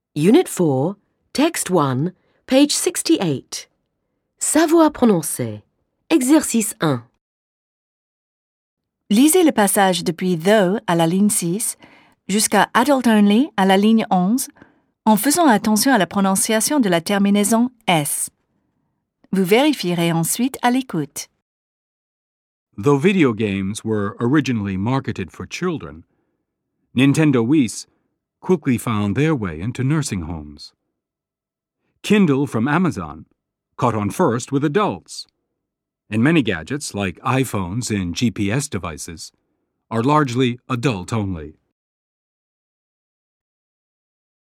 Unit 4, Text 1, page 68. Savoir prononcer. Exercice 1. Lisez le passage depuis though à la ligne 6 jusqu'à adult only à la ligne 11 en faisant attention à la prononciation de la terminaison S. Vous vérifierez ensuite à l'écoute. Though video games were originally marketed for children, Nintendo Wii's quickly found their way into nursing homes. Kindle from Amazon caught on first with adults, and many gadgets like iPhones and GPS devices are largely adult-only.